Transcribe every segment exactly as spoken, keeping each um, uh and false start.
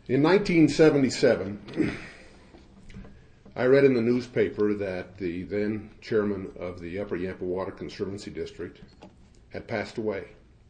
In nineteen seventy-seven, I read in the newspaper that the then chairman of the Upper Yampa Water Conservancy District had passed away.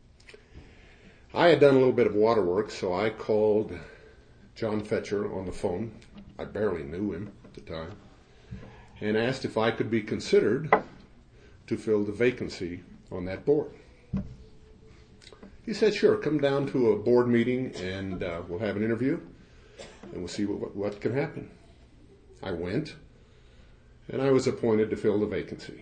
I had done a little bit of water work, so I called John Fetcher on the phone. I barely knew him at the time, and asked if I could be considered to fill the vacancy on that board. He said, sure, come down to a board meeting and uh, we'll have an interview and we'll see what, what can happen. I went and I was appointed to fill the vacancy.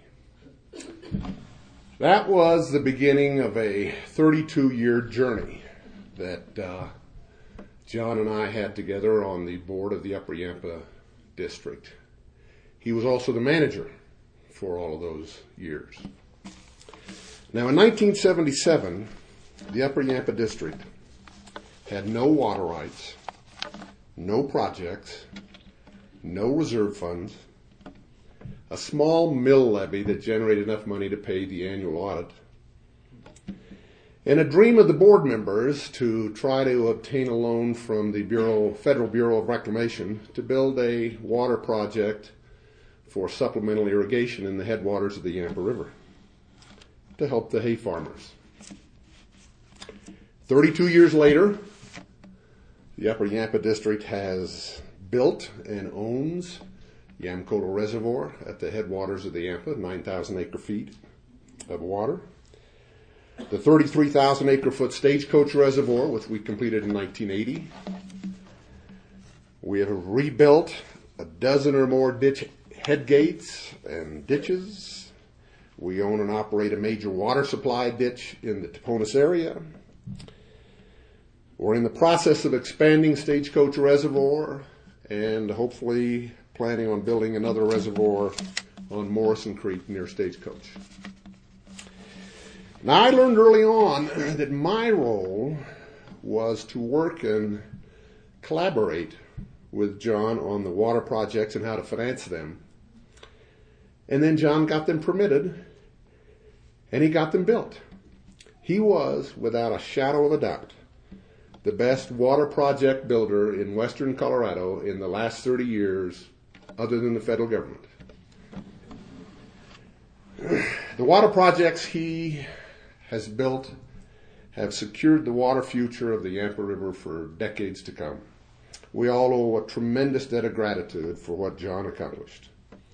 That was the beginning of a thirty-two year journey that uh, John and I had together on the board of the Upper Yampa District. He was also the manager for all of those years. Now in nineteen seventy-seven, the Upper Yampa District had no water rights, no projects, no reserve funds, a small mill levy that generated enough money to pay the annual audit, and a dream of the board members to try to obtain a loan from the Bureau, Federal Bureau of Reclamation to build a water project for supplemental irrigation in the headwaters of the Yampa River to help the hay farmers. thirty-two years later, the Upper Yampa District has built and owns Yamcolo Reservoir at the headwaters of the Yampa, nine thousand acre feet of water. The thirty-three thousand acre foot Stagecoach Reservoir, which we completed in nineteen eighty. We have rebuilt a dozen or more ditch headgates and ditches. We own and operate a major water supply ditch in the Taponas area. We're in the process of expanding Stagecoach Reservoir and hopefully planning on building another reservoir on Morrison Creek near Stagecoach. Now, I learned early on that my role was to work and collaborate with John on the water projects and how to finance them. And then John got them permitted, and he got them built. He was, without a shadow of a doubt, the best water project builder in western Colorado in the last thirty years, other than the federal government. The water projects he has built have secured the water future of the Yampa River for decades to come. We all owe a tremendous debt of gratitude for what John accomplished.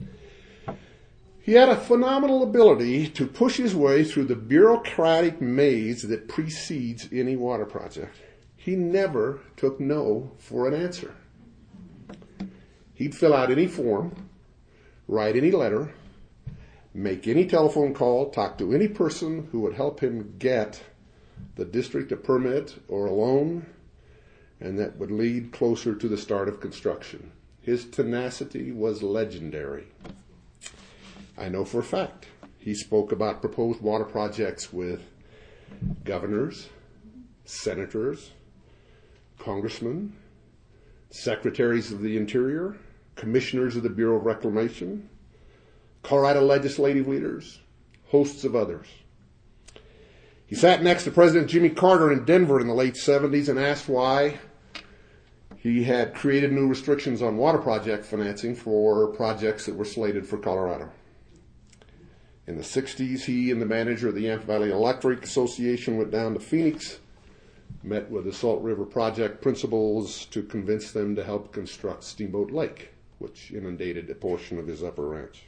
He had a phenomenal ability to push his way through the bureaucratic maze that precedes any water project. He never took no for an answer. He'd fill out any form, write any letter, make any telephone call, talk to any person who would help him get the district a permit or a loan, and that would lead closer to the start of construction. His tenacity was legendary. I know for a fact he spoke about proposed water projects with governors, senators, congressmen, secretaries of the Interior, commissioners of the Bureau of Reclamation, Colorado legislative leaders, hosts of others. He sat next to President Jimmy Carter in Denver in the late seventies and asked why he had created new restrictions on water project financing for projects that were slated for Colorado. In the sixties, he and the manager of the Yampa Valley Electric Association went down to Phoenix, met with the Salt River Project principals to convince them to help construct Steamboat Lake, which inundated a portion of his upper ranch.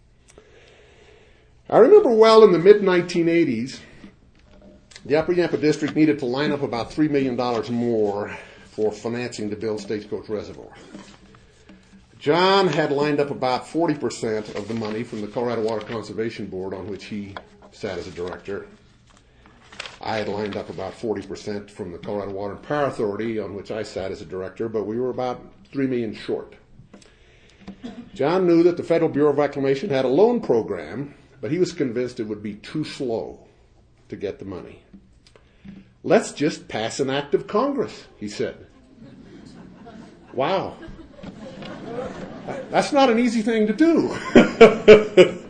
I remember well in the mid nineteen eighties, the Upper Yampa District needed to line up about three million dollars more for financing to build Stagecoach Reservoir. John had lined up about forty percent of the money from the Colorado Water Conservation Board, on which he sat as a director. I had lined up about forty percent from the Colorado Water and Power Authority, on which I sat as a director, but we were about three million dollars short. John knew that the Federal Bureau of Reclamation had a loan program, but he was convinced it would be too slow to get the money. Let's just pass an act of Congress, he said. Wow. That's not an easy thing to do.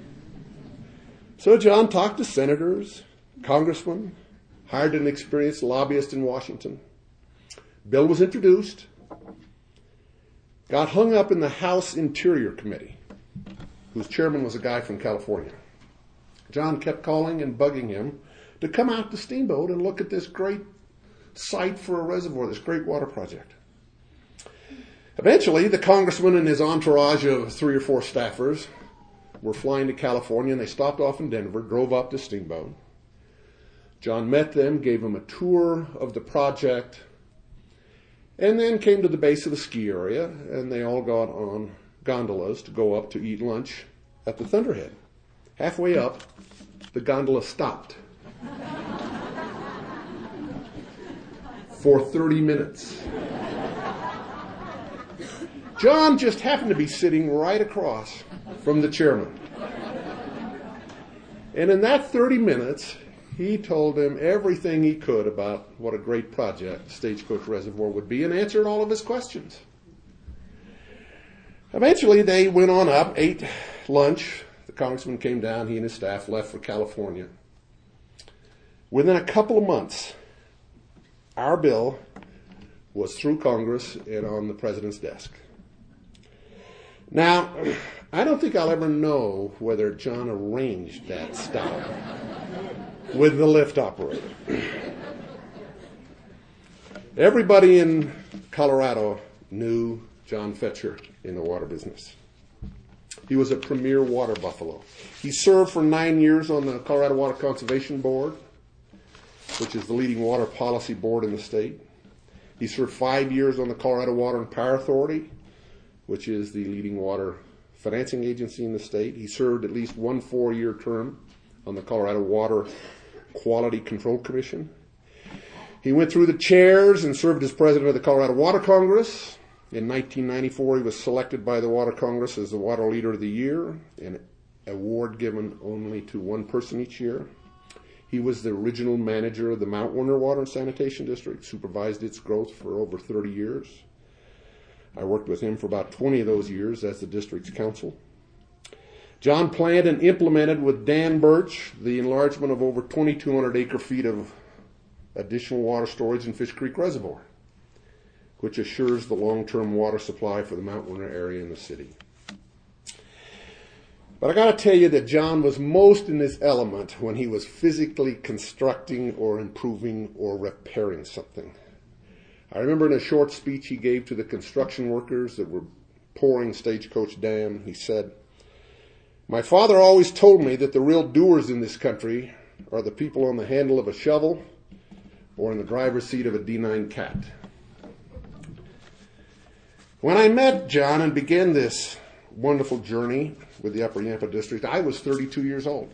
So John talked to senators, congressmen, hired an experienced lobbyist in Washington, Bill was introduced, got hung up in the House Interior Committee, whose chairman was a guy from California. John kept calling and bugging him to come out to Steamboat and look at this great site for a reservoir, this great water project. Eventually, the congressman and his entourage of three or four staffers were flying to California, and they stopped off in Denver, drove up to Steamboat. John met them, gave them a tour of the project, and then came to the base of the ski area, and they all got on gondolas to go up to eat lunch at the Thunderhead. Halfway up, the gondola stopped for thirty minutes. John just happened to be sitting right across from the chairman. And in that thirty minutes, he told him everything he could about what a great project Stagecoach Reservoir would be and answered all of his questions. Eventually, they went on up, ate lunch. The congressman came down. He and his staff left for California. Within a couple of months, our bill was through Congress and on the president's desk. Now, I don't think I'll ever know whether John arranged that stop with the lift operator. Everybody in Colorado knew John Fetcher in the water business. He was a premier water buffalo. He served for nine years on the Colorado Water Conservation Board, which is the leading water policy board in the state. He served five years on the Colorado Water and Power Authority, which is the leading water financing agency in the state. He served at least one four-year term on the Colorado Water Quality Control Commission. He went through the chairs and served as president of the Colorado Water Congress. In nineteen ninety-four, he was selected by the Water Congress as the Water Leader of the Year, an award given only to one person each year. He was the original manager of the Mount Werner Water and Sanitation District, supervised its growth for over thirty years. I worked with him for about twenty of those years as the district's counsel. John planned and implemented with Dan Birch the enlargement of over twenty-two hundred acre feet of additional water storage in Fish Creek Reservoir, which assures the long-term water supply for the Mount Werner area in the city. But I got to tell you that John was most in his element when he was physically constructing or improving or repairing something. I remember in a short speech he gave to the construction workers that were pouring Stagecoach Dam, he said, "My father always told me that the real doers in this country are the people on the handle of a shovel or in the driver's seat of a D nine Cat." When I met John and began this wonderful journey with the Upper Yampa District, I was thirty-two years old.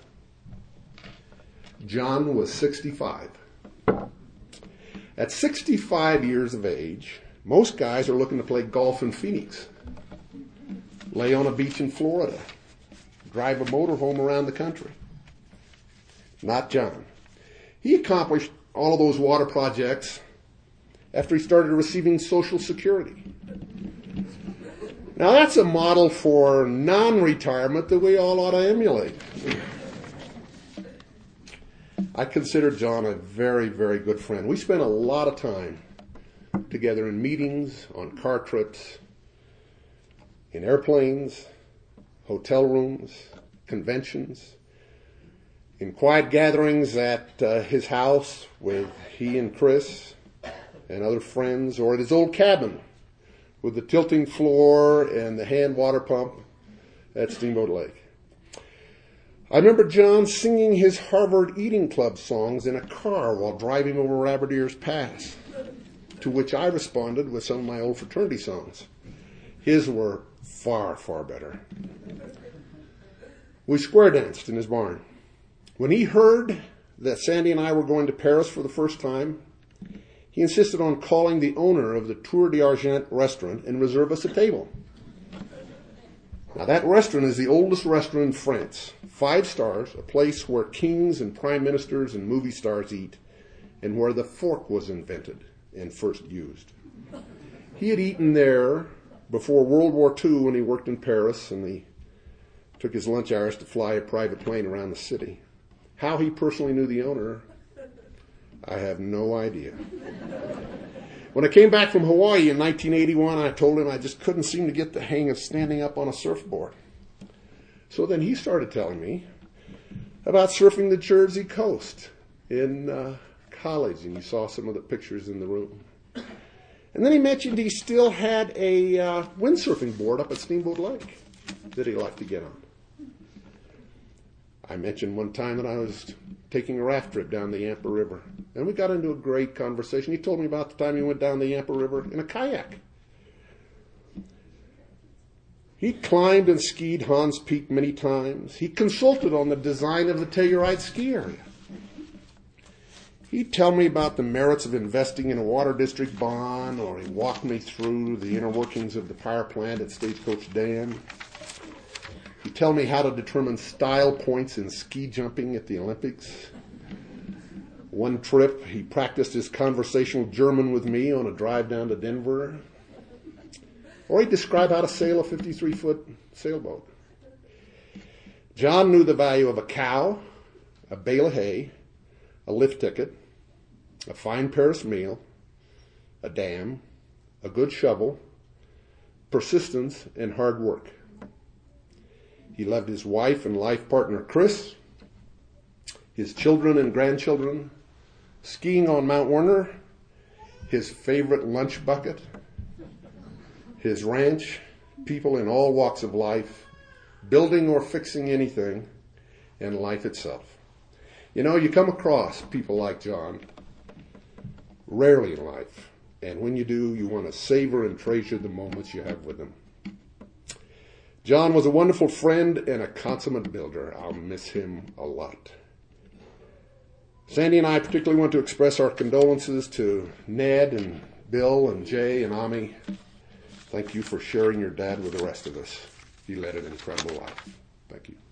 John was sixty-five. At sixty-five years of age, most guys are looking to play golf in Phoenix, lay on a beach in Florida, drive a motorhome around the country. Not John. He accomplished all of those water projects after he started receiving Social Security. Now that's a model for non-retirement that we all ought to emulate. I consider John a very, very good friend. We spent a lot of time together in meetings, on car trips, in airplanes, hotel rooms, conventions, in quiet gatherings at uh, his house with he and Chris and other friends, or at his old cabin with the tilting floor and the hand water pump at Steamboat Lake. I remember John singing his Harvard Eating Club songs in a car while driving over Rabbit Pass, to which I responded with some of my old fraternity songs. His were far, far better. We square danced in his barn. When he heard that Sandy and I were going to Paris for the first time, he insisted on calling the owner of the Tour d'Argent restaurant and reserve us a table. Now that restaurant is the oldest restaurant in France. Five stars, a place where kings and prime ministers and movie stars eat, and where the fork was invented and first used. He had eaten there before World War Two when he worked in Paris, and he took his lunch hours to fly a private plane around the city. How he personally knew the owner, I have no idea. When I came back from Hawaii in nineteen eighty-one, I told him I just couldn't seem to get the hang of standing up on a surfboard. So then he started telling me about surfing the Jersey coast in uh, college, and you saw some of the pictures in the room. And then he mentioned he still had a uh, windsurfing board up at Steamboat Lake that he liked to get on. I mentioned one time that I was taking a raft trip down the Yampa River, and we got into a great conversation. He told me about the time he went down the Yampa River in a kayak. He climbed and skied Hans Peak many times. He consulted on the design of the Telluride ski area. He'd tell me about the merits of investing in a water district bond, or he walked me through the inner workings of the power plant at Stagecoach Dam. He'd tell me how to determine style points in ski jumping at the Olympics. One trip, he practiced his conversational German with me on a drive down to Denver. Or he'd describe how to sail a fifty-three foot sailboat. John knew the value of a cow, a bale of hay, a lift ticket, a fine Paris meal, a dam, a good shovel, persistence, and hard work. He loved his wife and life partner, Chris, his children and grandchildren, skiing on Mount Werner, his favorite lunch bucket, his ranch, people in all walks of life, building or fixing anything, and life itself. You know, you come across people like John rarely in life, and when you do, you want to savor and treasure the moments you have with them. John was a wonderful friend and a consummate builder. I'll miss him a lot. Sandy and I particularly want to express our condolences to Ned and Bill and Jay and Ami. Thank you for sharing your dad with the rest of us. He led an incredible life. Thank you.